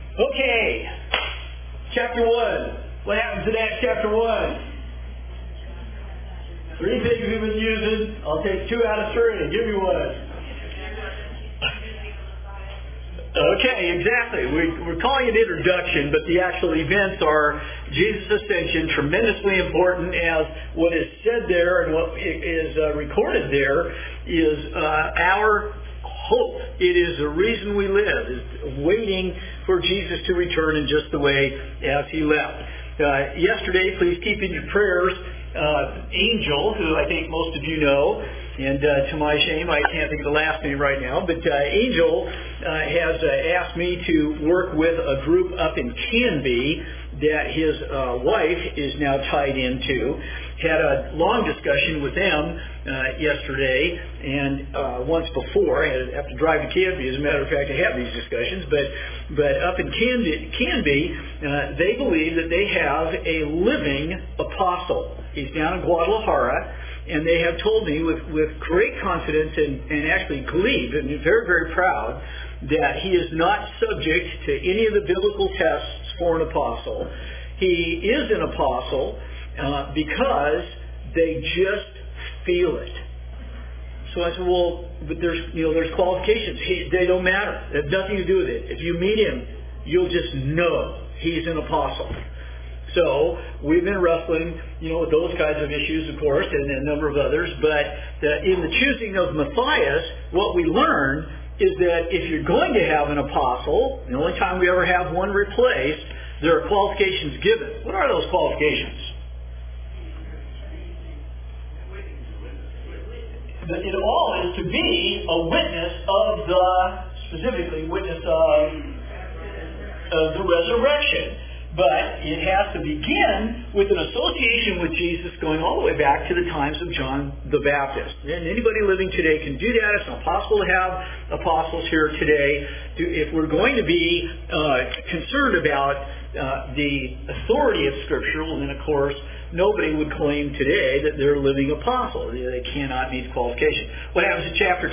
Okay, chapter 1. What happens in Acts chapter 1? 3 things we've been using. I'll take 2 out of 3. Give me one. Okay, exactly. We're calling it introduction, but the actual events are Jesus' ascension, tremendously important, as what is said there and what is recorded there is our hope. It is the reason we live, is waiting for Jesus to return in just the way as he left. Yesterday, please keep in your prayers Angel, who I think most of you know, and to my shame, I can't think of the last name right now, but Angel has asked me to work with a group up in Canby that his wife is now tied into. Had a long discussion with them yesterday, and once before. I have to drive to Canby, as a matter of fact, to have these discussions. But up in Canby, they believe that they have a living apostle. He's down in Guadalajara, and they have told me with great confidence and actually glee, and very, very proud, that he is not subject to any of the biblical tests for an apostle. He is an apostle because they just feel it. So I said, well, but there's qualifications. They don't matter. They have nothing to do with it. If you meet him, you'll just know he's an apostle. So we've been wrestling, with those kinds of issues, of course, and a number of others. But in the choosing of Matthias, what we learn is that if you're going to have an apostle, the only time we ever have one replaced, there are qualifications given. What are those qualifications? It all is to be a witness specifically witness of the resurrection. But it has to begin with an association with Jesus going all the way back to the times of John the Baptist. And anybody living today can do that. It's not possible to have apostles here today. If we're going to be concerned about the authority of Scripture, well then, of course, nobody would claim today that they're a living apostle. They cannot meet the qualification. What happens in chapter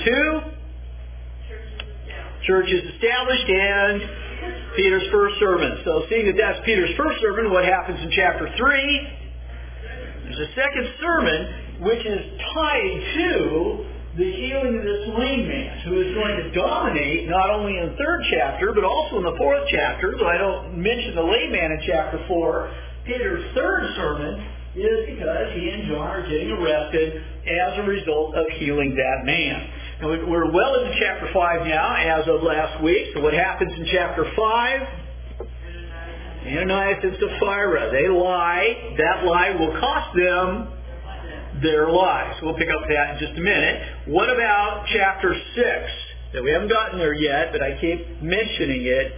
2? Church is established and Peter's first sermon. So seeing that that's Peter's first sermon, what happens in chapter 3? There's a second sermon which is tied to the healing of this lame man, who is going to dominate not only in the 3rd chapter, but also in the 4th chapter. Though I don't mention the lame man in chapter 4, Peter's 3rd sermon is because he and John are getting arrested as a result of healing that man. Now, we're well into chapter 5 now, as of last week. So what happens in chapter 5? Ananias and Sapphira. They lie. That lie will cost them their lives. We'll pick up that in just a minute. What about chapter 6? Now, we haven't gotten there yet, but I keep mentioning it.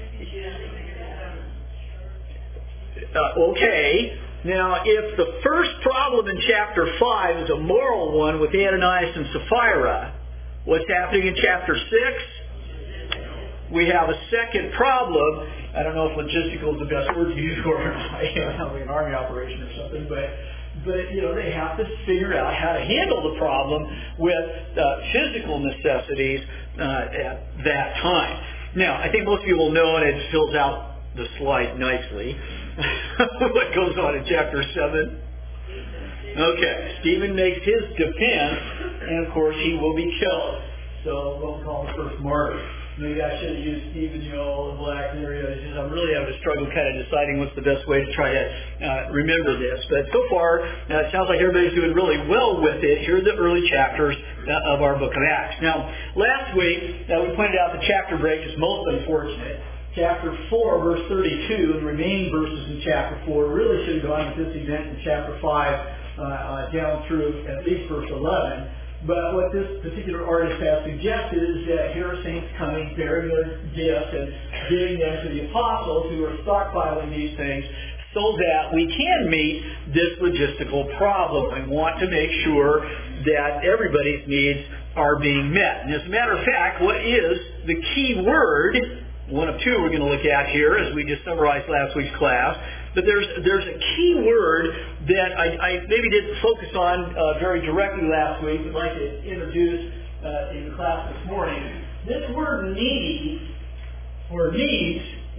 Okay. Now, if the first problem in chapter 5 is a moral one with Ananias and Sapphira, what's happening in chapter 6? We have a second problem. I don't know if logistical is the best word to use for it, an army operation or something, but they have to figure out how to handle the problem with physical necessities at that time. Now, I think most of you will know, and it fills out the slide nicely, what goes on in chapter 7. Okay, Stephen makes his defense, and of course he will be killed. So what we call the first martyr. Maybe I should have used Stephen, the black there. I'm really having a struggle kind of deciding what's the best way to try to remember this. But so far, it sounds like everybody's doing really well with it. Here are the early chapters of our book of Acts. Now, last week, we pointed out the chapter break is most unfortunate. Chapter 4, verse 32, and the remaining verses in chapter 4 really should have gone with this event in chapter 5 down through at least verse 11. But what this particular artist has suggested is that here are saints coming, bearing their gifts and giving them to the apostles who are stockpiling these things so that we can meet this logistical problem. We want to make sure that everybody's needs are being met. And as a matter of fact, what is the key word? One of two we're going to look at here as we just summarized last week's class. But there's a key word that I maybe didn't focus on very directly last week. I'd like to introduce in the class this morning. This word need, or needs,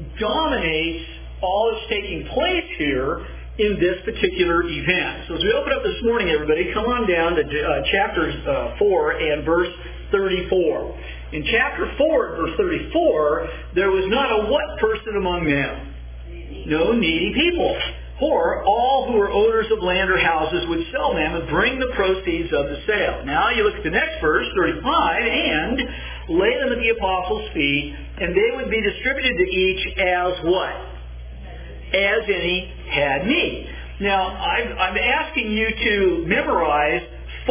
dominates all that's taking place here in this particular event. So as we open up this morning, everybody, come on down to chapter 4 and verse 34. In chapter 4, verse 34, there was not a what person among them? No needy people. For all who were owners of land or houses would sell them and bring the proceeds of the sale. Now you look at the next verse, 35, and lay them at the apostles' feet, and they would be distributed to each as what? As any had need. Now, I'm asking you to memorize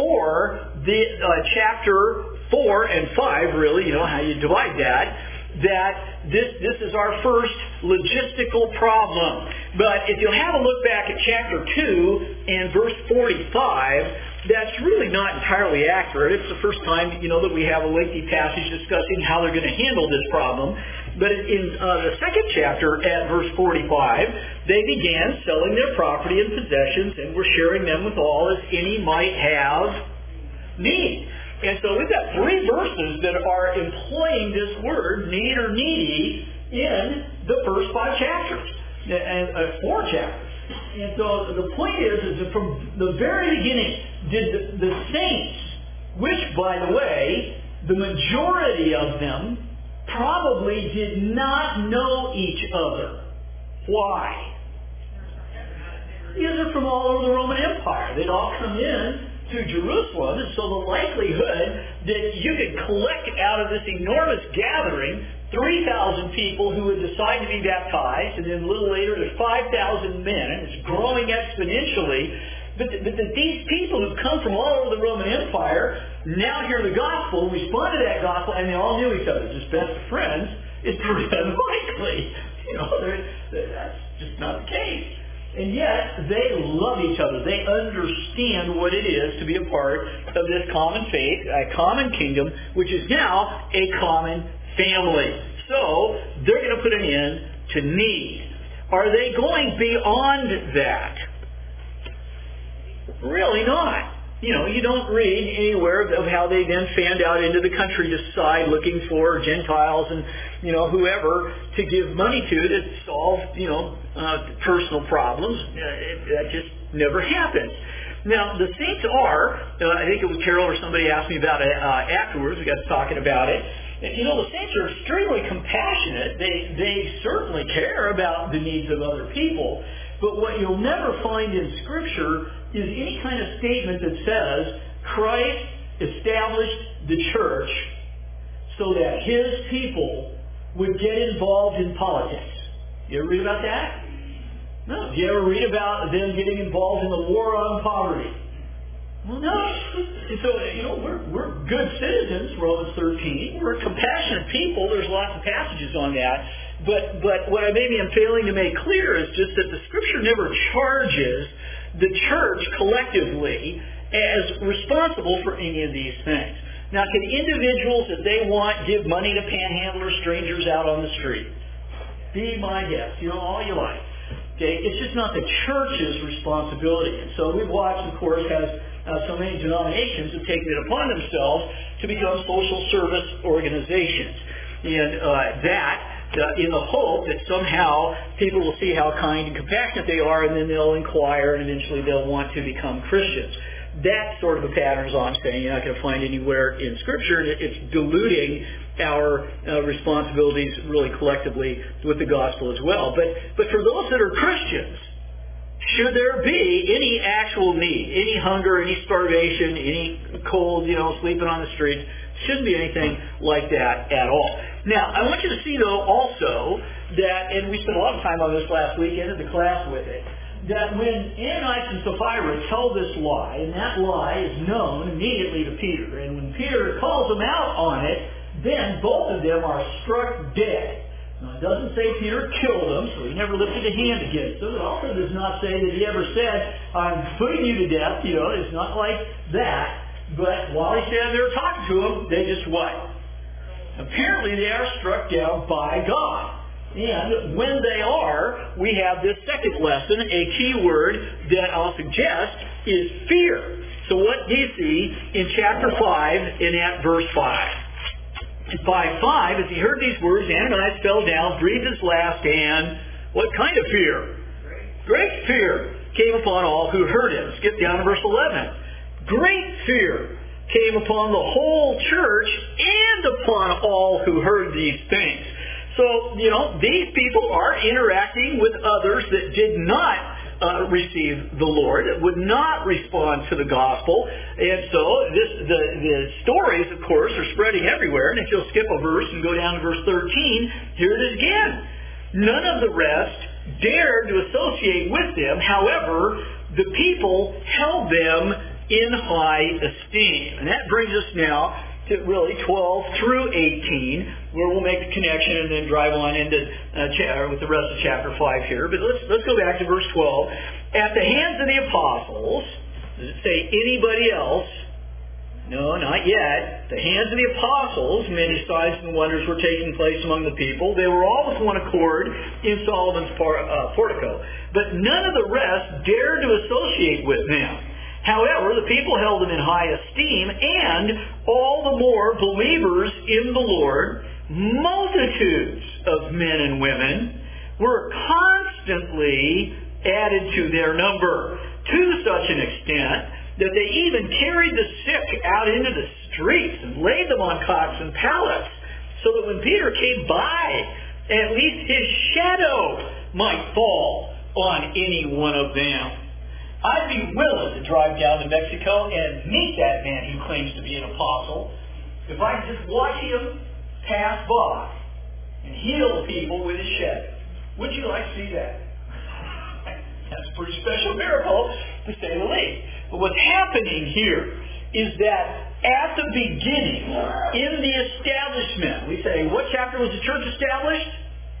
chapter 4 and 5, really, you know how you divide that this is our first logistical problem. But if you'll have a look back at chapter 2 and verse 45, that's really not entirely accurate. It's the first time, that we have a lengthy passage discussing how they're going to handle this problem. But in the second chapter at verse 45, they began selling their property and possessions and were sharing them with all as any might have need. And so we've got 3 verses that are employing this word, need or needy, in the first 5 chapters, and 4 chapters. And so the point is that from the very beginning, did the saints, which, by the way, the majority of them probably did not know each other. Why? Because they're from all over the Roman Empire. They'd all come in to Jerusalem, and so the likelihood that you could collect out of this enormous gathering 3,000 people who would decide to be baptized, and then a little later there's 5,000 men, and it's growing exponentially. But these people who've come from all over the Roman Empire now hear the gospel, respond to that gospel, and they all knew each other, just best of friends, is pretty unlikely. That's just not the case. And yet, they love each other. They understand what it is to be a part of this common faith, a common kingdom, which is now a common family. So, they're going to put an end to need. Are they going beyond that? Really not. You don't read anywhere of how they then fanned out into the countryside looking for Gentiles and, whoever to give money to solve, personal problems. That just never happens. Now, the saints are, I think it was Carol or somebody asked me about it afterwards. We got to talking about it. And, the saints are extremely compassionate. They certainly care about the needs of other people. But what you'll never find in Scripture is any kind of statement that says Christ established the church so that His people would get involved in politics. You ever read about that? No. Do you ever read about them getting involved in the war on poverty? Well, no. And so, we're good citizens, Romans 13. We're compassionate people. There's lots of passages on that. But what maybe I'm failing to make clear is just that the Scripture never charges the church collectively as responsible for any of these things. Now, can individuals, if they want, give money to panhandlers, strangers out on the street? Be my guest. All you like. Okay? It's just not the church's responsibility. And so we've watched, of course, as so many denominations have taken it upon themselves to become social service organizations. And in the hope that somehow people will see how kind and compassionate they are, and then they'll inquire, and eventually they'll want to become Christians. That's sort of a pattern, as I'm saying, you're not going to find anywhere in Scripture. It's diluting our responsibilities really collectively with the gospel as well. But for those that are Christians, should there be any actual need, any hunger, any starvation, any cold, sleeping on the streets, shouldn't be anything like that at all. Now, I want you to see, though, also that, and we spent a lot of time on this last week, ended the class with it, that when Ananias and Sapphira tell this lie, and that lie is known immediately to Peter, and when Peter calls them out on it, then both of them are struck dead. Now, it doesn't say Peter killed them, so he never lifted a hand against them. It also does not say that he ever said, I'm putting you to death. It's not like that. But while he's standing there talking to them, they just what? Apparently they are struck down by God. And when they are, we have this second lesson, a key word that I'll suggest is fear. So what do you see in chapter 5 and at verse 5? 5:5, as he heard these words, Ananias fell down, breathed his last, and what kind of fear? Great fear came upon all who heard him. Skip down to verse 11. Great fear came upon the whole church and upon all who heard these things. So, these people are interacting with others that did not receive the Lord, that would not respond to the gospel. And so the stories, of course, are spreading everywhere. And if you'll skip a verse and go down to verse 13, here it is again. None of the rest dared to associate with them. However, the people held them in high esteem. And that brings us now to really 12 through 18, where we'll make the connection and then drive on into with the rest of chapter 5 here. But let's go back to verse 12. At the hands of the apostles, does it say anybody else? No, not yet. The hands of the apostles, many signs and wonders were taking place among the people. They were all with one accord in Solomon's portico. But none of the rest dared to associate with them. However, the people held them in high esteem, and all the more believers in the Lord, multitudes of men and women, were constantly added to their number, to such an extent that they even carried the sick out into the streets and laid them on cots and pallets, so that when Peter came by, at least his shadow might fall on any one of them. I'd be willing to drive down to Mexico and meet that man who claims to be an apostle if I could just watch him pass by and heal people with his shadow. Would you like to see that? That's a pretty special miracle, to say the least. But what's happening here is that at the beginning, in the establishment, we say, what chapter was the church established?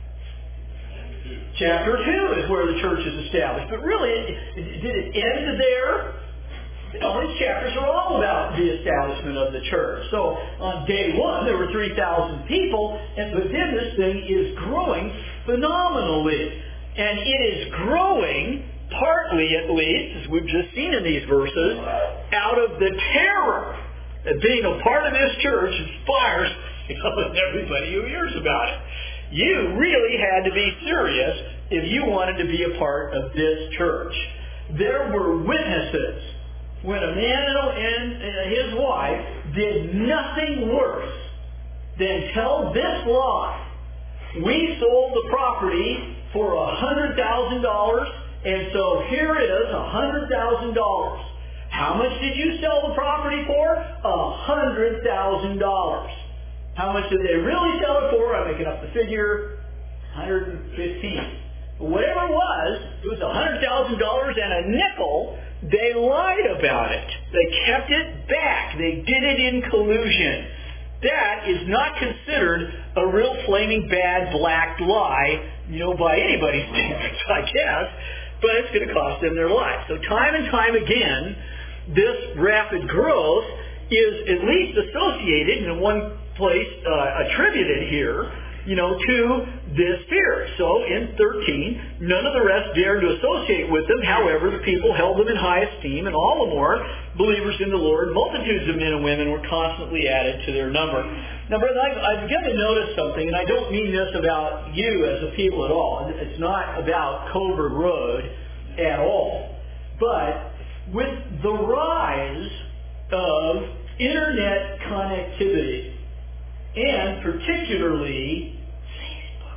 Chapter 2 is where the church is established. But really, did it end there? These chapters are all about the establishment of the church. So on day 1, there were 3,000 people, but then this thing is growing phenomenally. And it is growing, partly at least, as we've just seen in these verses, out of the terror that being a part of this church inspires everybody who hears about it. You really had to be serious if you wanted to be a part of this church. There were witnesses when a man and his wife did nothing worse than tell this lie. We sold the property for $100,000, and so here is $100,000. How much did you sell the property for? $100,000. How much did they really sell it for? I'm making up the figure, $115,000. Whatever it was $100,000 and a nickel. They lied about it. They kept it back. They did it in collusion. That is not considered a real flaming bad black lie, by anybody's standards, I guess, but it's going to cost them their life. So time and time again, this rapid growth is at least associated in one place, attributed here, to this fear. So in 13, none of the rest dared to associate with them. However, the people held them in high esteem, and all the more believers in the Lord, multitudes of men and women were constantly added to their number. Now, brother, I've begun to notice something, and I don't mean this about you as a people at all. It's not about Coburg Road at all. But with the rise of Internet connectivity, and particularly Facebook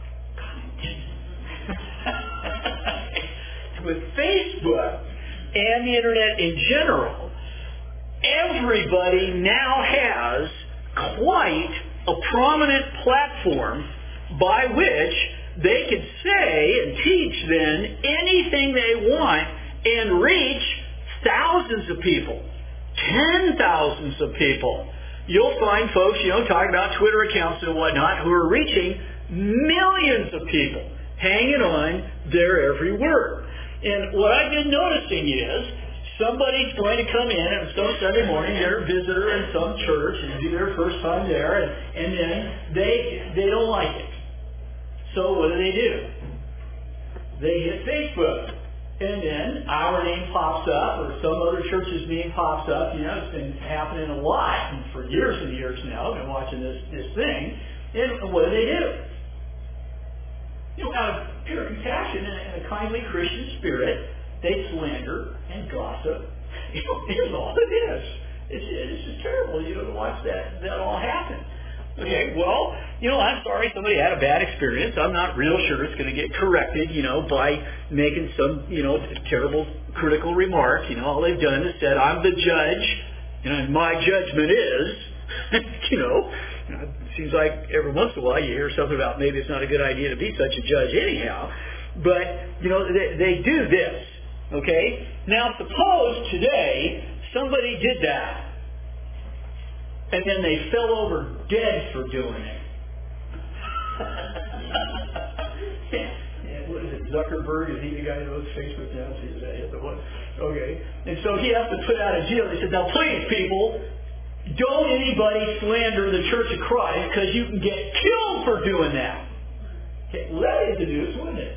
connectivity, with Facebook and the Internet in general, everybody now has quite a prominent platform by which they can say and teach then anything they want and reach thousands of people, 10,000s of people. You'll find folks, talking about Twitter accounts and whatnot, who are reaching millions of people, hanging on their every word. And what I've been noticing is somebody's going to come in on some Sunday morning, they're a visitor in some church, and do their first time there, and then they don't like it. So what do? They hit Facebook. And then our name pops up, or some other church's name pops up. It's been happening a lot, and for years and years now. I've been watching this thing. And what do? Out of pure compassion and a kindly Christian spirit, they slander and gossip. Here's all it is. It's just terrible, to watch that all happen. Okay, well, I'm sorry somebody had a bad experience. I'm not real sure it's going to get corrected, by making some, terrible critical remark. All they've done is said, I'm the judge, and my judgment is, it seems like every once in a while you hear something about maybe it's not a good idea to be such a judge anyhow. But, they do this, okay? Now, suppose today somebody did that, and then they fell over dead for doing it. What is it, Zuckerberg? Is he the guy who owns Facebook now? Is that the one? Okay. And so he has to put out a deal. They said, now please, people, don't anybody slander the Church of Christ because you can get killed for doing that. Okay, well, that is the news, wouldn't it?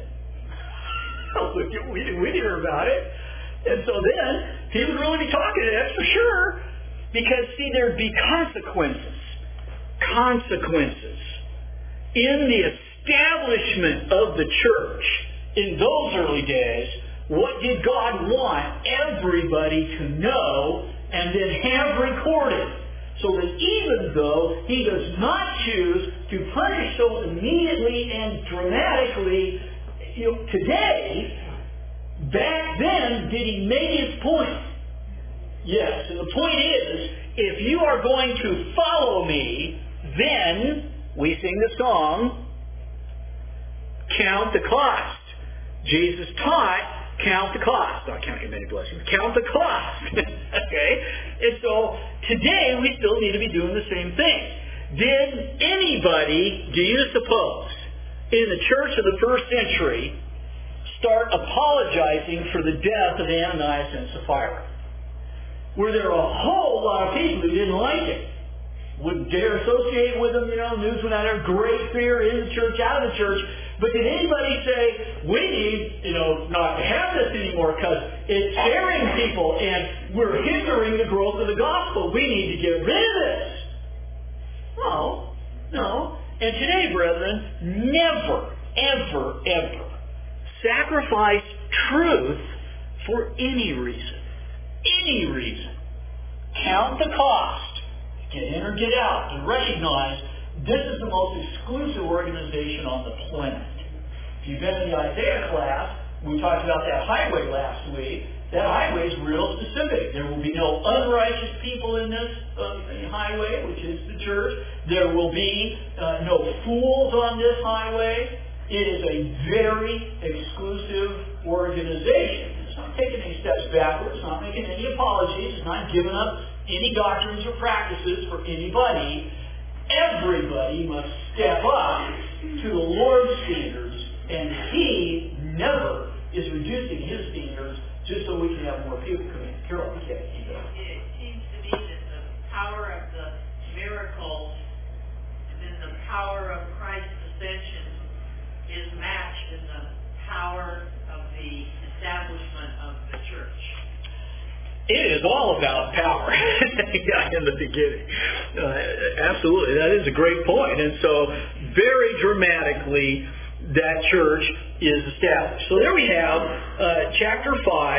We'd hear about it. And so then, he would really be talking to that for sure. Because, see, there'd be consequences. Consequences. In the establishment of the church, in those early days, what did God want everybody to know and then have recorded? So that even though He does not choose to punish so immediately and dramatically, today, back then, did He make His point? Yes, and the point is, if you are going to follow me, then, we sing the song, count the cost. Jesus taught, count the cost. Not count your many blessings. Count the cost. Okay? And so, today, we still need to be doing the same thing. Did anybody, do you suppose, in the church of the first century, start apologizing for the death of Ananias and Sapphira? Were there a whole lot of people who didn't like it? Wouldn't dare associate with them, news went out there, great fear in the church, out of the church. But did anybody say, we need, not to have this anymore because it's scaring people and we're hindering the growth of the gospel. We need to get rid of this. No. And today, brethren, never, ever, ever sacrifice truth for any reason. Any reason. Count the cost. Get in or get out. And recognize this is the most exclusive organization on the planet. If you've been in the Isaiah class, we talked about that highway last week. That highway is real specific. There will be no unrighteous people in this highway, which is the church. There will be no fools on this highway. It is a very exclusive organization. It's not taking any steps backwards. It's not making any apologies. It's not giving up any doctrines or practices for anybody. Everybody must step up to the Lord's standards, and He never is reducing His standards just so we can have more people come in. Carol, okay. It seems to me that the power of the miracles and then the power of Christ's ascension is matched in the power of the establishment of the church. It is all about power in the beginning. Absolutely. That is a great point. And so very dramatically that church is established. So there we have chapter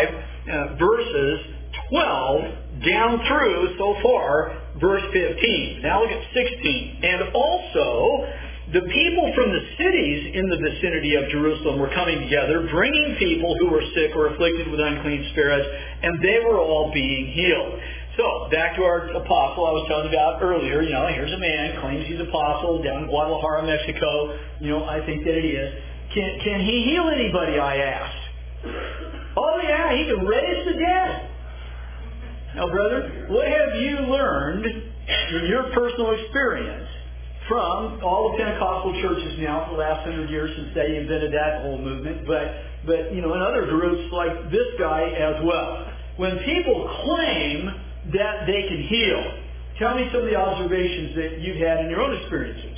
5, verses 12 down through, so far, verse 15. Now look at 16. And also, the people from the cities in the vicinity of Jerusalem were coming together, bringing people who were sick or afflicted with unclean spirits, and they were all being healed. So, back to our apostle I was telling you about earlier. Here's a man, claims he's apostle, down in Guadalajara, Mexico. I think that it is. Can he heal anybody, I asked. Oh, yeah, he can raise the dead. Now, brother, what have you learned in your personal experience from all the Pentecostal churches now for the last 100 years since they invented that whole movement, but in other groups like this guy as well? When people claim that they can heal, tell me some of the observations that you've had in your own experiences.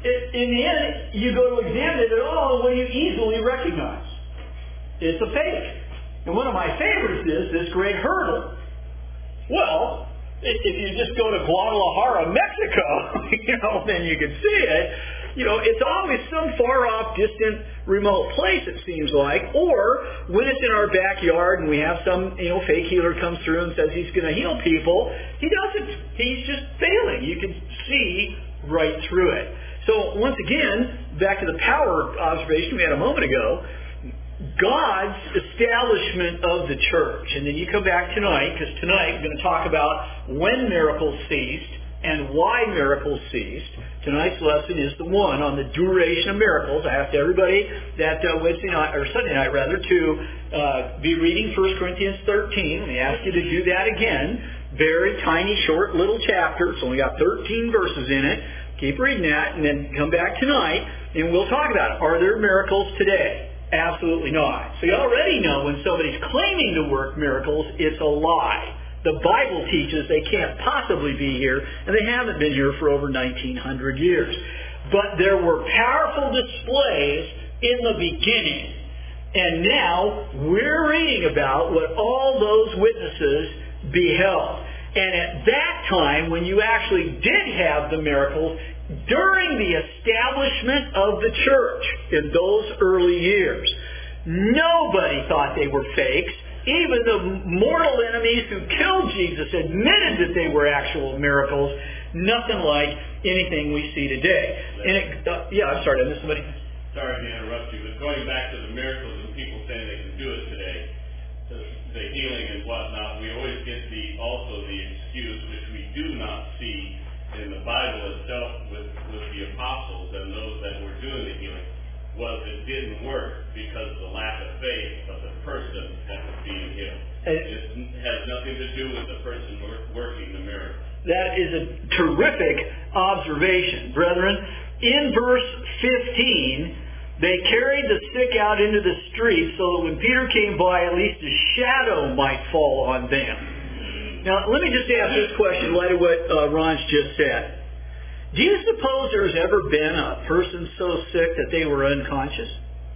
in the end, you go to examine it at all, and what do you easily recognize? It's a fake. And one of my favorites is this great hurdle. Well, if you just go to Guadalajara, Mexico, then you can see it. It's always some far-off, distant, remote place, it seems like. Or when it's in our backyard and we have some, fake healer comes through and says he's going to heal people, he doesn't. He's just failing. You can see right through it. So once again, back to the power observation we had a moment ago, God's establishment of the church. And then you come back tonight, because tonight we're going to talk about when miracles ceased and why miracles ceased. Tonight's lesson is the one on the duration of miracles. I asked everybody that Sunday night to be reading 1 Corinthians 13. Let me ask you to do that again. Very tiny, short little chapter. It's only got 13 verses in it. Keep reading that, and then come back tonight, and we'll talk about it. Are there miracles today? Absolutely not. So you already know when somebody's claiming to work miracles, it's a lie. The Bible teaches they can't possibly be here, and they haven't been here for over 1,900 years. But there were powerful displays in the beginning. And now we're reading about what all those witnesses beheld. And at that time, when you actually did have the miracles, during the establishment of the church in those early years, nobody thought they were fakes. Even the mortal enemies who killed Jesus admitted that they were actual miracles. Nothing like anything we see today. And I'm sorry, did I miss somebody? Sorry to interrupt you, but going back to the miracles and people saying they can do it today, the healing and whatnot, we always get also the excuse, which we do not see in the Bible itself with the apostles and those that were doing the healing, was it didn't work because of the lack of faith of the person that was being healed. It has nothing to do with the person working the miracle. That is a terrific observation, brethren. In verse 15, they carried the sick out into the street so that when Peter came by, at least a shadow might fall on them. Now, let me just ask this question in light of what Ron's just said. Do you suppose there's ever been a person so sick that they were unconscious?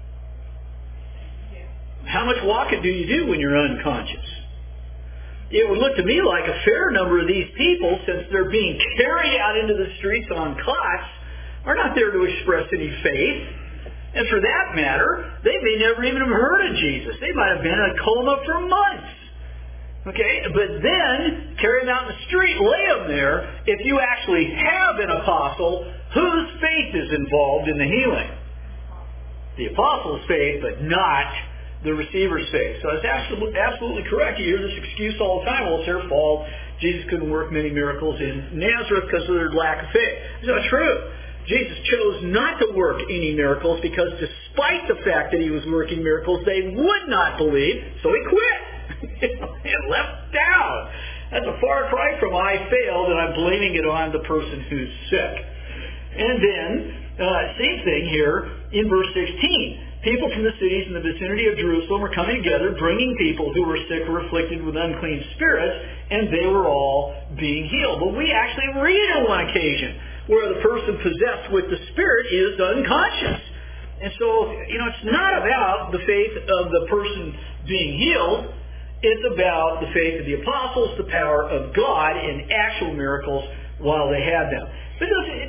How much walking do you do when you're unconscious? It would look to me like a fair number of these people, since they're being carried out into the streets on cots, are not there to express any faith. And for that matter, they may never even have heard of Jesus. They might have been in a coma for months. Okay, but then carry them out in the street, lay them there. If you actually have an apostle, whose faith is involved in the healing? The apostle's faith, but not the receiver's faith. So it's absolutely correct. You hear this excuse all the time. Well, it's their fault. Jesus couldn't work many miracles in Nazareth because of their lack of faith. It's not true. Jesus chose not to work any miracles because despite the fact that he was working miracles, they would not believe, so he quit. And left down. That's a far cry from I failed and I'm blaming it on the person who's sick. And then, same thing here in verse 16. People from the cities in the vicinity of Jerusalem were coming together, bringing people who were sick or afflicted with unclean spirits, and they were all being healed. But we actually read on one occasion where the person possessed with the Spirit is unconscious. And so, it's not about the faith of the person being healed. It's about the faith of the apostles, the power of God in actual miracles while they had them. But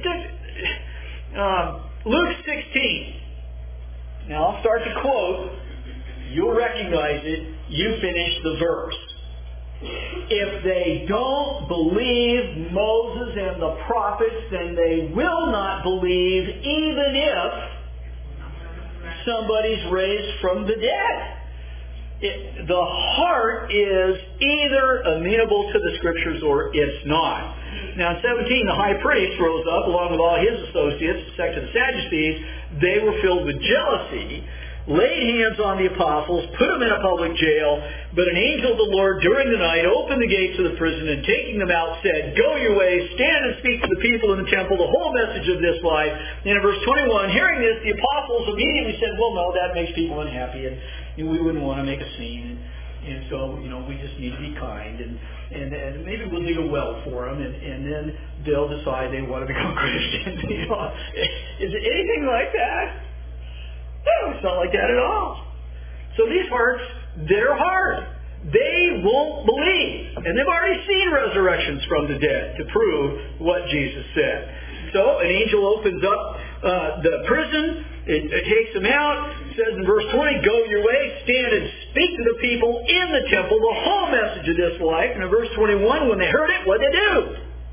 Luke 16. Now I'll start to quote. You'll recognize it. You finish the verse. If they don't believe Moses and the prophets, then they will not believe even if somebody's raised from the dead. The heart is either amenable to the Scriptures or it's not. Now in 17, the high priest rose up along with all his associates, the sect of the Sadducees. They were filled with jealousy, laid hands on the apostles, put them in a public jail. But an angel of the Lord during the night opened the gates of the prison and taking them out said, "Go your way, stand and speak to the people in the temple the whole message of this life." And in verse 21, hearing this, the apostles immediately said, "Well, no, that makes people unhappy and we wouldn't want to make a scene." And so, we just need to be kind, and maybe we'll dig a well for them, and then they'll decide they want to become Christians. Is it anything like that? No, it's not like that at all. So these hearts, they're hard. They won't believe. And they've already seen resurrections from the dead to prove what Jesus said. So an angel opens up the prison. It takes them out. It says in verse 20, go your way, stand and speak to the people in the temple the whole message of this life. And in verse 21, when they heard it, what did they do?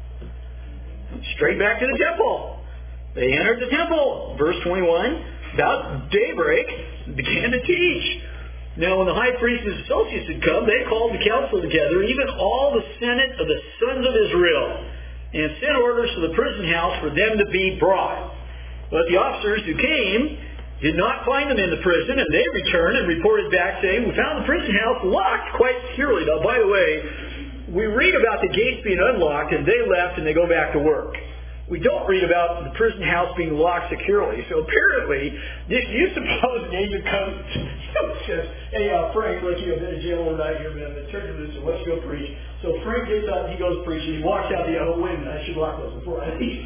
Straight back to the temple. They entered the temple. Verse 21, about daybreak, began to teach. Now, when the high priest and his associates had come, they called the council together, even all the senate of the sons of Israel, and sent orders to the prison house for them to be brought. But the officers who came did not find them in the prison, and they returned and reported back saying, we found the prison house locked quite securely. Now, by the way, we read about the gates being unlocked, and they left, and they go back to work. We don't read about the prison house being locked securely. So apparently, if you suppose an agent comes and says, hey, Frank, look, you've been in jail overnight here, man, but turn to this, and let's go preach. So Frank gets up, he goes preaching, he walks out the other window. I should lock those before I leave.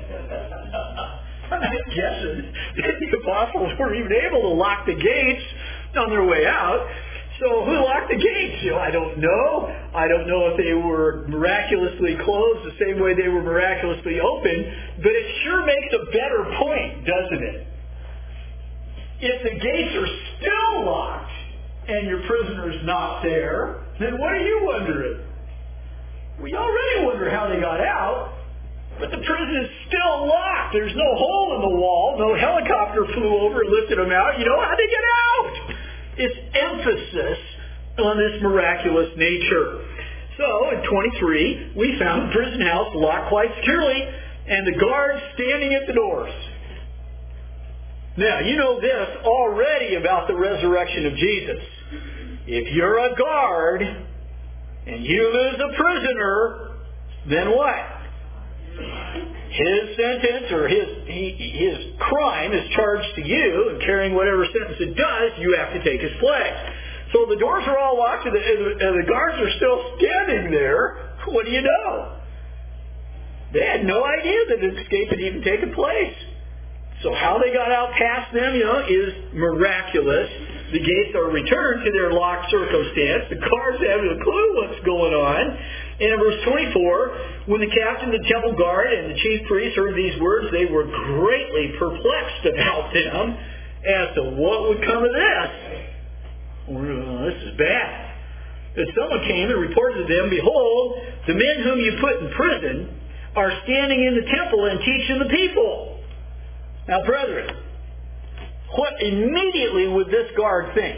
I'm guessing that the apostles weren't even able to lock the gates on their way out. So who locked the gates? I don't know. I don't know if they were miraculously closed the same way they were miraculously open, but it sure makes a better point, doesn't it? If the gates are still locked and your prisoner's not there, then what are you wondering? We already wonder how they got out, but the prison is still locked. There's no hole in the wall. No helicopter flew over and lifted them out. How'd they get out? It's emphasis on this miraculous nature. So, in 23, we found the prison house locked quite securely, and the guards standing at the doors. Now, you know this already about the resurrection of Jesus. If you're a guard, and you lose a prisoner, then what? His sentence or his crime is charged to you, and carrying whatever sentence it does, you have to take his place. So the doors are all locked, and the guards are still standing there. What do you know? They had no idea that an escape had even taken place. So how they got out past them, is miraculous. The gates are returned to their locked circumstance. The guards haven't a clue what's going on. And in verse 24, when the captain of the temple guard and the chief priests heard these words, they were greatly perplexed about them as to what would come of this. This is bad. And someone came and reported to them, behold, the men whom you put in prison are standing in the temple and teaching the people. Now, brethren, what immediately would this guard think?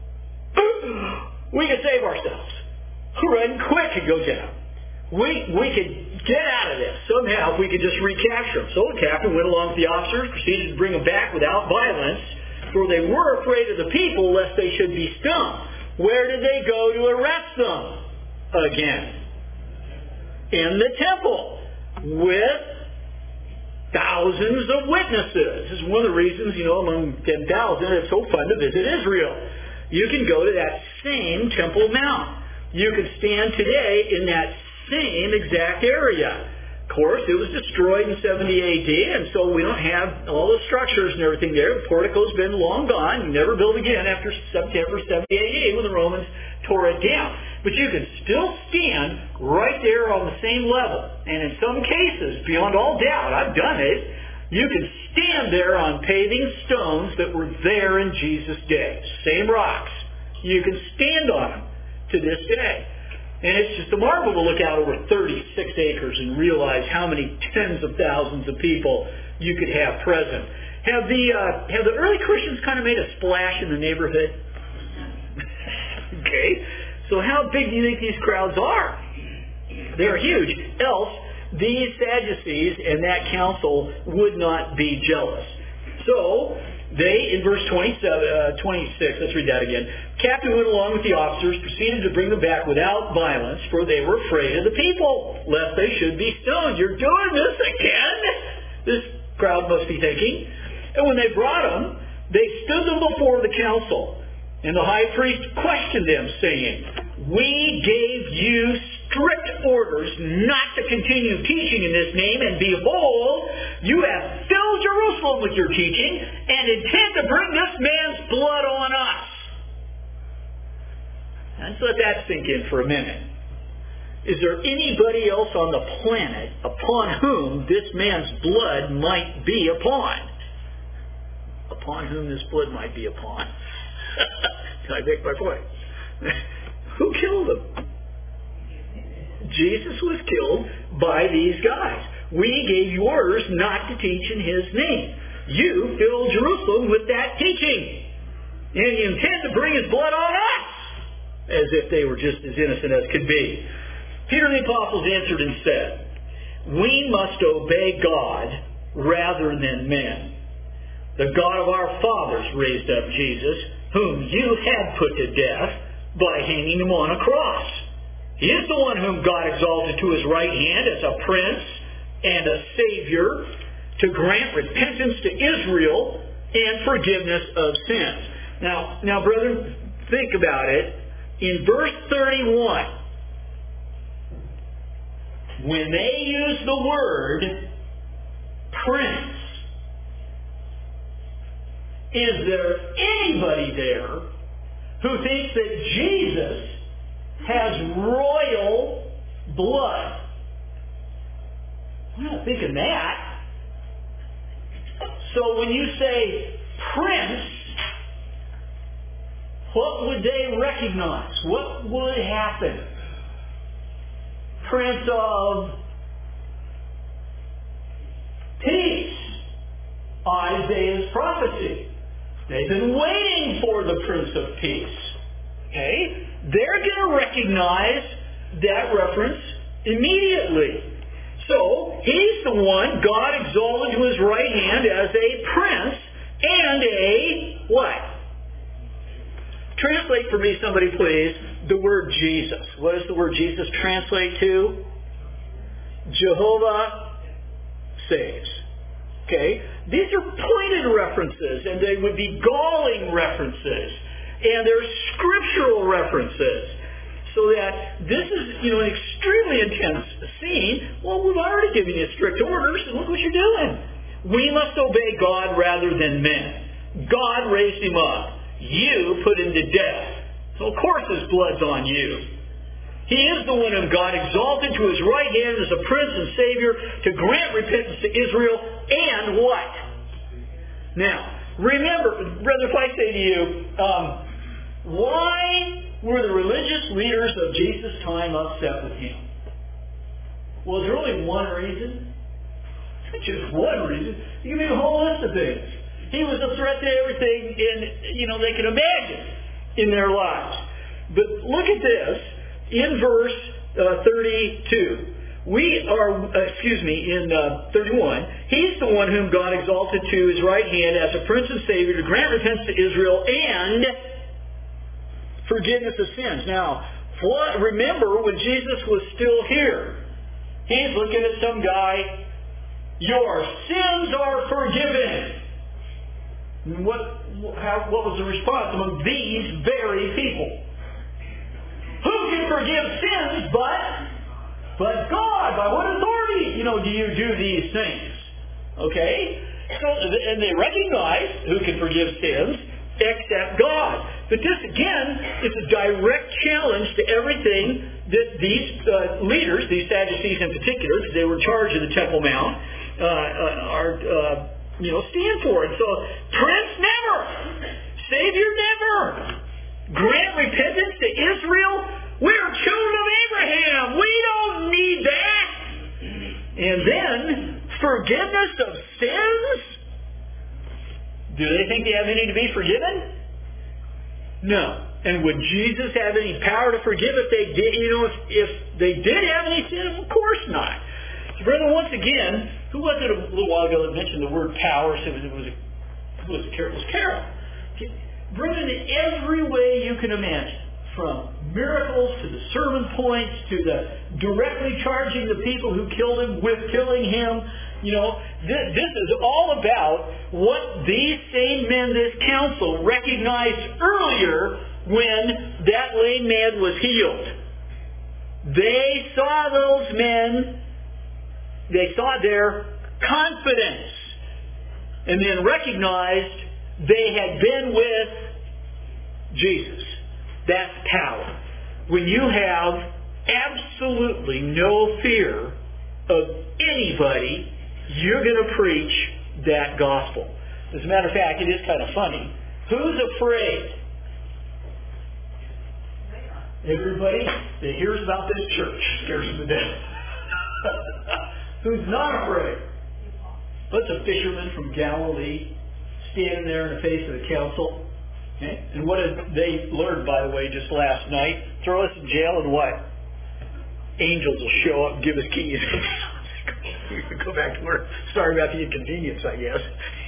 We can save ourselves. Run quick and go down. We could get out of this. Somehow, if we could just recapture them. So the captain went along with the officers, proceeded to bring them back without violence, for they were afraid of the people lest they should be stoned. Where did they go to arrest them? Again. In the temple. With thousands of witnesses. This is one of the reasons, among 10,000, it's so fun to visit Israel. You can go to that same Temple Mount. You can stand today in that same exact area. Of course, it was destroyed in 70 AD, and so we don't have all the structures and everything there. The portico's been long gone. Never built again after September 70 AD when the Romans tore it down. But you can still stand right there on the same level. And in some cases, beyond all doubt, I've done it, you can stand there on paving stones that were there in Jesus' day. Same rocks. You can stand on them to this day. And it's just a marvel to look out over 36 acres and realize how many tens of thousands of people you could have present. Have the early Christians kind of made a splash in the neighborhood? Okay. So how big do you think these crowds are? They're huge. Else, these Sadducees and that council would not be jealous. So, they, in verse 26, let's read that again. Captain went along with the officers, proceeded to bring them back without violence, for they were afraid of the people, lest they should be stoned. You're doing this again? This crowd must be thinking. And when they brought them, they stood them before the council. And the high priest questioned them, saying, "We gave you strict orders not to continue teaching in this name, and behold, you have filled Jerusalem with your teaching, and intend to bring this man's blood on us." Let's let that sink in for a minute. Is there anybody else on the planet upon whom this man's blood might be upon? Upon whom this blood might be upon? Can I make my point? Who killed him? Jesus was killed by these guys. We gave you orders not to teach in his name. You filled Jerusalem with that teaching. And you intend to bring his blood on us. As if they were just as innocent as could be. Peter and the apostles answered and said, "We must obey God rather than men. The God of our fathers raised up Jesus, whom you had put to death by hanging him on a cross. He is the one whom God exalted to his right hand as a prince and a savior to grant repentance to Israel and forgiveness of sins." Now, brethren, think about it. In verse 31, when they use the word prince, is there anybody there who thinks that Jesus has royal blood? I'm not thinking that. So when you say prince, what would they recognize? What would happen? Prince of Peace. Isaiah's prophecy. They've been waiting for the Prince of Peace. Okay? They're going to recognize that reference immediately. So, he's the one God exalted to his right hand as a prince and a what? Translate for me, somebody please, the word Jesus. What does the word Jesus translate to? Jehovah saves. Okay? These are pointed references, and they would be galling references. And they're scriptural references. So that this is, an extremely intense scene. Well, we've already given you strict orders, and look what you're doing. We must obey God rather than men. God raised him up. You put him to death. So of course his blood's on you. He is the one whom God exalted to his right hand as a prince and savior to grant repentance to Israel and what? Now, remember, brother, if I say to you, why were the religious leaders of Jesus' time upset with him? Was there only one reason? Just one reason. You give me a whole list of things. He was a threat to everything they could imagine in their lives. But look at this. In verse 32. In 31. He's the one whom God exalted to his right hand as a prince and savior to grant repentance to Israel and forgiveness of sins. Now, remember when Jesus was still here, he's looking at some guy, your sins are forgiven. What was the response among these very people? Who can forgive sins but God? By what authority, do you do these things? Okay? And they recognize who can forgive sins except God. But this, again, is a direct challenge to everything that these leaders, these Sadducees in particular, because they were in charge of the Temple Mount, stand for. And so, Prince never. Savior never. Grant repentance to Israel. We're children of Abraham. We don't need that. And then, forgiveness of sins? Do they think they have any to be forgiven? No. And would Jesus have any power to forgive if they did? If they did have any sin? Of course not. So, brethren, once again, who was it a little while ago that mentioned the word power? So it was Carol. Brethren, in every way you can imagine, from miracles to the sermon points to the directly charging the people who killed him with killing him, This is all about what these same men, this council, recognized earlier when that lame man was healed. They saw those men, they saw their confidence, and then recognized they had been with Jesus. That's power. When you have absolutely no fear of anybody, you're going to preach that gospel. As a matter of fact, it is kind of funny. Who's afraid? Everybody that hears about this church scares them to death. Who's not afraid? What's a fisherman from Galilee standing there in the face of the council? Okay. And what did they learn, by the way, just last night? Throw us in jail and what? Angels will show up and give us keys. We can go back to work. Sorry about the inconvenience, I guess.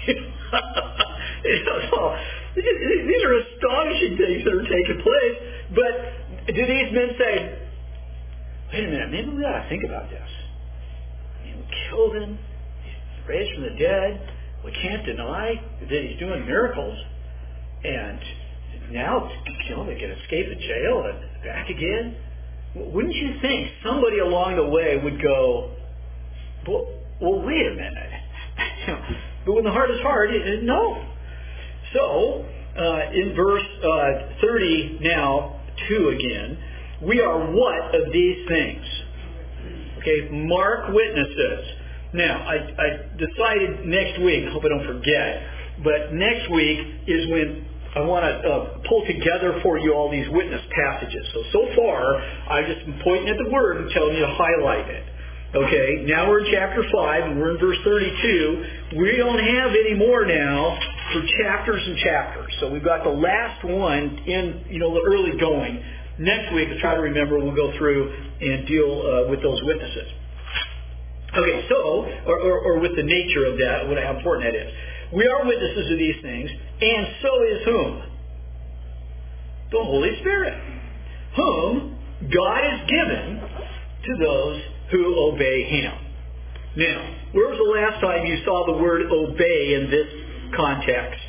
So, these are astonishing things that are taking place. But do these men say, wait a minute, maybe we ought to think about this. We killed him. He's raised from the dead. We can't deny that he's doing miracles. And now, they can escape the jail and back again. Wouldn't you think somebody along the way would go, well, wait a minute. But when the heart is hard, no. So, in verse 30 now, 2 again, we are what of these things? Okay, mark witnesses. Now, I decided next week, I hope I don't forget, but next week is when I want to pull together for you all these witness passages. So far, I've just been pointing at the Word and telling you to highlight it. Okay, now we're in chapter 5 and we're in verse 32. We don't have any more now for chapters and chapters. So we've got the last one in, the early going. Next week, let's try to remember, we'll go through and deal with those witnesses. Okay, so, or with the nature of that, how important that is. We are witnesses of these things, and so is whom? The Holy Spirit, whom God has given to those who obey Him. Now, where was the last time you saw the word obey in this context?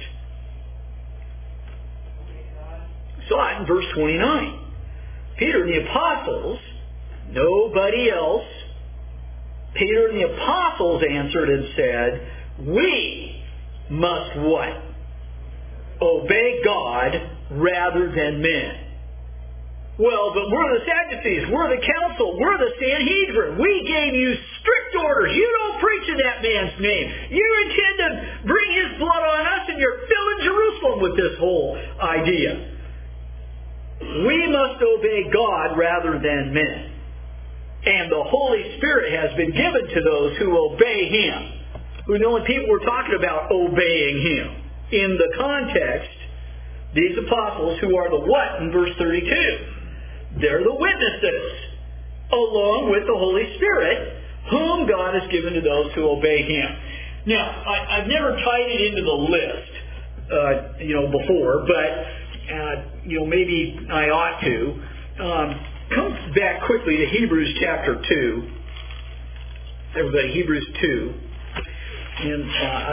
Saw it in verse 29. Peter and the apostles, nobody else, Peter and the apostles answered and said, we must what? Obey God rather than men. Well, but we're the Sadducees, we're the council, we're the Sanhedrin. We gave you strict orders. You don't preach in that man's name. You intend to bring his blood on us, and you're filling Jerusalem with this whole idea. We must obey God rather than men. And the Holy Spirit has been given to those who obey Him. Who are the only people we're talking about obeying Him. In the context, these apostles who are the what in verse 32? They're the witnesses, along with the Holy Spirit, whom God has given to those who obey Him. Now, I've never tied it into the list, before, but maybe I ought to. Come back quickly to Hebrews chapter 2. Everybody, Hebrews 2. And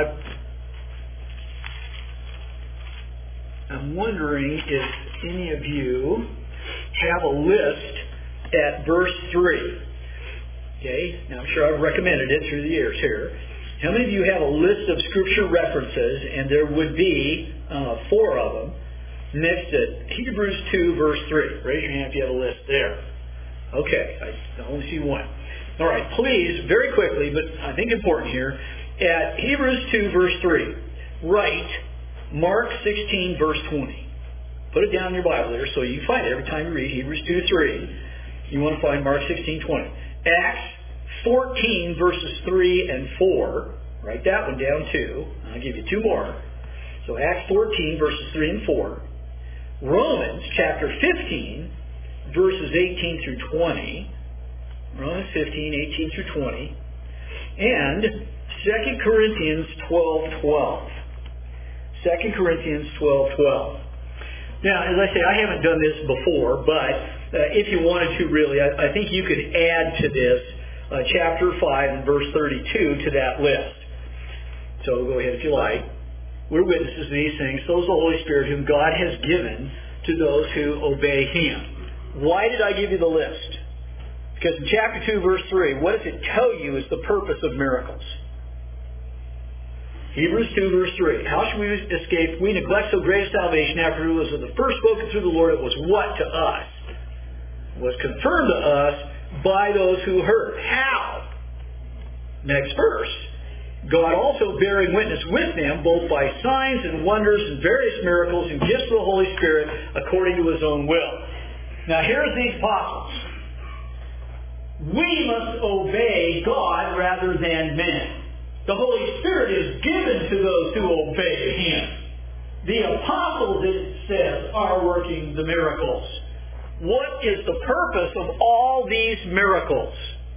I'm wondering if any of you have a list at verse 3. Okay? Now, I'm sure I've recommended it through the years here. How many of you have a list of Scripture references, and there would be 4 of them, next to Hebrews 2, verse 3. Raise your hand if you have a list there. Okay, I only see one. All right, please, very quickly, but I think important here, at Hebrews 2, verse 3, write Mark 16, verse 20. Put it down in your Bible there so you can find it every time you read Hebrews 2, 3. You want to find Mark 16, 20. Acts 14, verses 3 and 4. Write that one down too. I'll give you 2 more. So Acts 14, verses 3 and 4. Romans chapter 15, verses 18 through 20. Romans 15, 18 through 20. And 2 Corinthians 12:12. 2 Corinthians 12:12. Now, as I say, I haven't done this before, but if you wanted to really, I think you could add to this chapter 5 and verse 32 to that list. So go ahead if you like. We're witnesses of these things. So is the Holy Spirit whom God has given to those who obey Him. Why did I give you the list? Because in chapter 2, verse 3, what does it tell you is the purpose of miracles? Hebrews 2, verse 3. How should we escape? We neglect so great a salvation after it was of the first spoken through the Lord. It was what to us? It was confirmed to us by those who heard. How? Next verse. God also bearing witness with them, both by signs and wonders and various miracles and gifts of the Holy Spirit according to His own will. Now here's these apostles. We must obey God rather than men. The Holy Spirit is given to those who obey Him. The apostles, it says, are working the miracles. What is the purpose of all these miracles?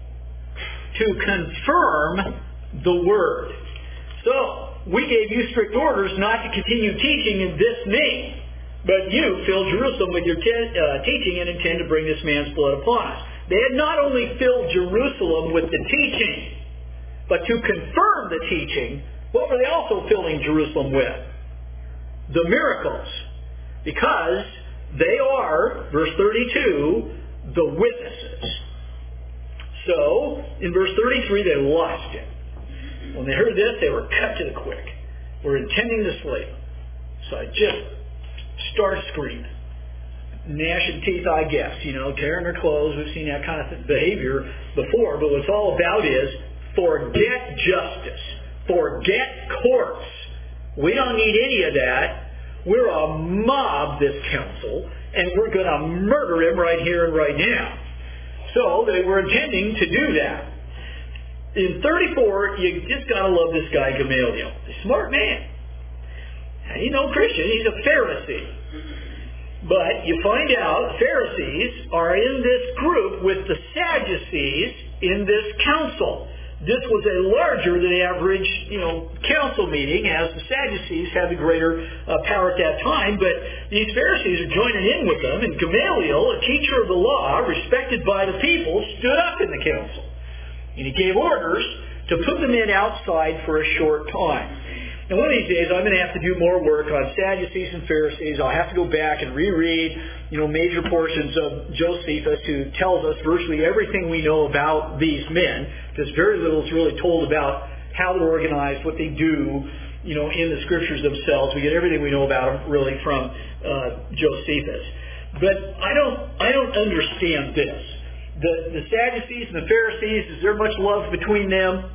To confirm the Word. So, we gave you strict orders not to continue teaching in this name, but you filled Jerusalem with your teaching and intend to bring this man's blood upon us. They had not only filled Jerusalem with the teaching, but to confirm the teaching, what were they also filling Jerusalem with? The miracles. Because they are, verse 32, the witnesses. So, in verse 33, they lost it. When they heard this, they were cut to the quick. We're intending to slay them. So I just started screaming. Gnashing teeth, I guess. Tearing their clothes. We've seen that kind of behavior before. But what it's all about is forget justice. Forget courts. We don't need any of that. We're a mob, this council, and we're going to murder him right here and right now. So they were intending to do that. In 34, you just got to love this guy Gamaliel. A smart man. Christian. He's a Pharisee. But you find out Pharisees are in this group with the Sadducees in this council. This was a larger than average, council meeting, as the Sadducees had the greater power at that time. But these Pharisees are joining in with them, and Gamaliel, a teacher of the law, respected by the people, stood up in the council. And he gave orders to put the men outside for a short time. And one of these days, I'm going to have to do more work on Sadducees and Pharisees. I'll have to go back and reread, major portions of Josephus, who tells us virtually everything we know about these men, because very little is really told about how they're organized, what they do, in the Scriptures themselves. We get everything we know about them really from Josephus. But I don't understand this. The Sadducees and the Pharisees, is there much love between them?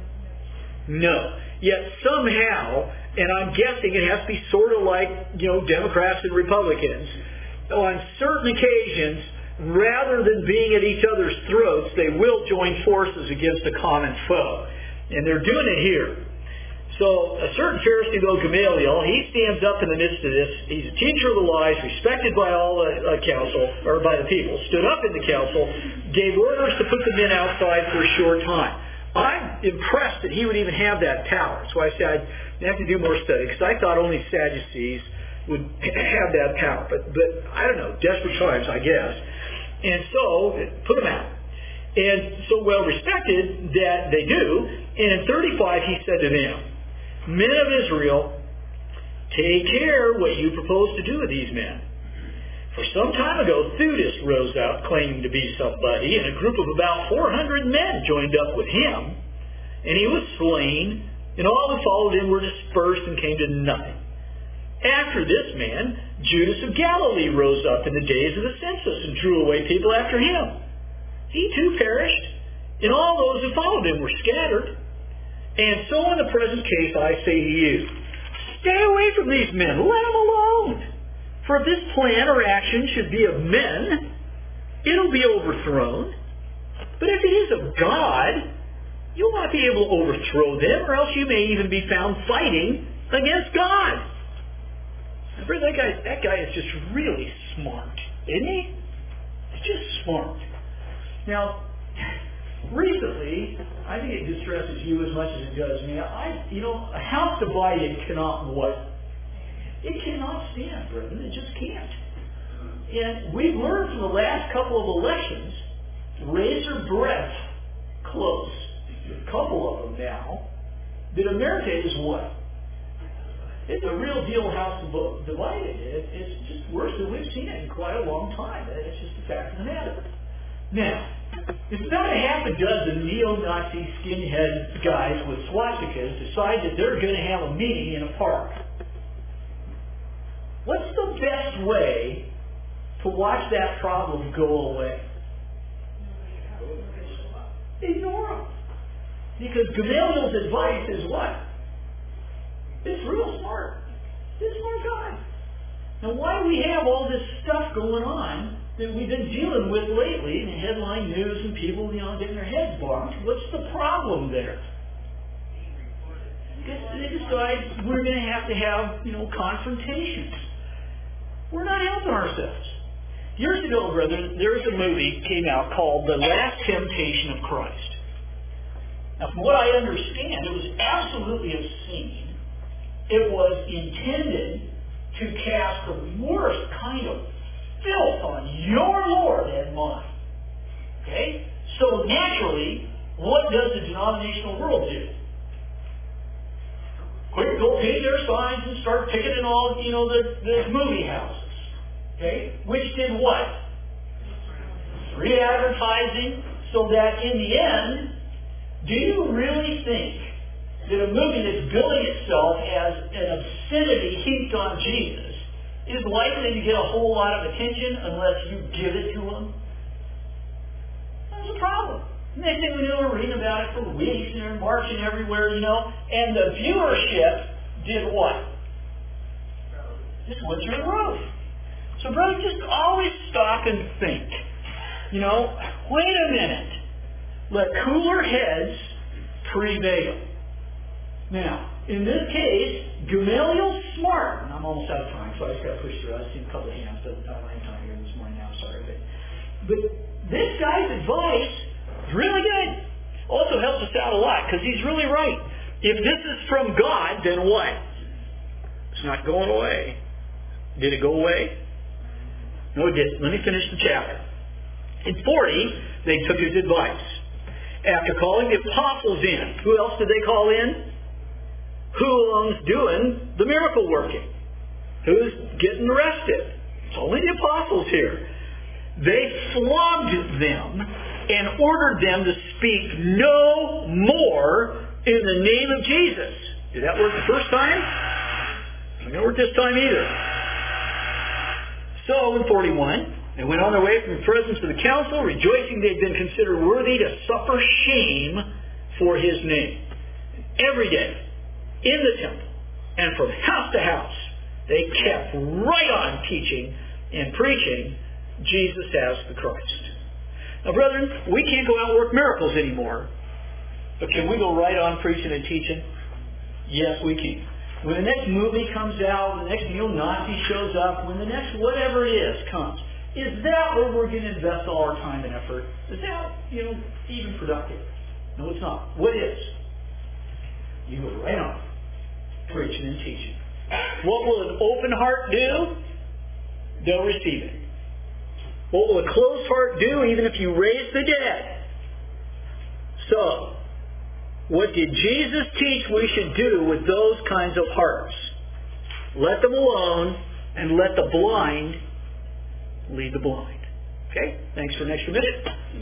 No. Yet somehow, and I'm guessing it has to be sort of like, Democrats and Republicans, on certain occasions, rather than being at each other's throats, they will join forces against a common foe. And they're doing it here. So a certain Pharisee, though, Gamaliel, he stands up in the midst of this. He's a teacher of the law. He's respected by all the council, or by the people. Stood up in the council, gave orders to put the men outside for a short time. I'm impressed that he would even have that power. That's why I said I'd have to do more study, because I thought only Sadducees would have that power. But I don't know, desperate times, I guess. And so, put them out. And so well respected that they do. And in 35, he said to them, "Men of Israel, take care what you propose to do with these men. For some time ago, Theudas rose up claiming to be somebody, and a group of about 400 men joined up with him, and he was slain, and all who followed him were dispersed and came to nothing. After this man, Judas of Galilee rose up in the days of the census and drew away people after him. He too perished, and all those who followed him were scattered. And so in the present case, I say to you, stay away from these men, let them alone. For if this plan or action should be of men, it'll be overthrown. But if it is of God, you'll not be able to overthrow them, or else you may even be found fighting against God." That guy is just really smart, isn't he? He's just smart. Now, recently, I think it distresses you as much as it does me. A house divided cannot what? It cannot stand, brethren. It just can't. And we've learned from the last couple of elections, razor breath close, a couple of them now, that America is what? It's a real deal house divided. It's just worse than we've seen it in quite a long time. It's just a fact of the matter. Now, if about a half a dozen neo-Nazi skinhead guys with swastikas decide that they're going to have a meeting in a park, what's the best way to watch that problem go away? Ignore them. Because Gamaliel's advice is what? It's real smart. He's a smart guy. Now, why do we have all this stuff going on that we've been dealing with lately in headline news and people, getting their heads bonked? What's the problem there? They decide we're going to have, confrontations. We're not helping ourselves. Years ago, brethren, there was a movie came out called The Last Temptation of Christ. Now, from what I understand, it was absolutely obscene. It was intended to cast the worst kind of filth on your Lord and mine. Okay? So naturally, what does the denominational world do? Quick, go paint their signs and start ticketing all, the movie houses. Okay? Which did what? Free advertising, so that in the end, do you really think that a movie that's billing itself as an obscenity heaped on Jesus is likely to get a whole lot of attention unless you give it to them? That's a problem. Next thing we know, we're reading about it for weeks, and they're marching everywhere, and the viewership did what? Just went through the roof. So, brother, just always stop and think. Wait a minute. Let cooler heads prevail. Now, in this case, Gamaliel's smart. And I'm almost out of time, so I just got to push through. I've seen a couple of hands, but I don't have time here this morning now. Sorry. But this guy's advice is really good. Also helps us out a lot, because he's really right. If this is from God, then what? It's not going away. Did it go away? No, it didn't. Let me finish the chapter. In 40, they took his advice. After calling the apostles in, who else did they call in? Who's doing the miracle working? Who's getting arrested? It's only the apostles here. They flogged them and ordered them to speak no more in the name of Jesus. Did that work the first time? It didn't work this time either. So in 41, they went on their way from the presence of the council, rejoicing they had been considered worthy to suffer shame for his name. Every day, in the temple, and from house to house, they kept right on teaching and preaching Jesus as the Christ. Now, brethren, we can't go out and work miracles anymore, but can we go right on preaching and teaching? Yes, we can. When the next movie comes out, when the next neo-Nazi shows up, when the next whatever it is comes, is that where we're going to invest all our time and effort? Is that, even productive? No, it's not. What is? You go right on, preaching and teaching. What will an open heart do? They'll receive it. What will a closed heart do even if you raise the dead? So, what did Jesus teach we should do with those kinds of hearts? Let them alone and let the blind lead the blind. Okay? Thanks for an extra minute.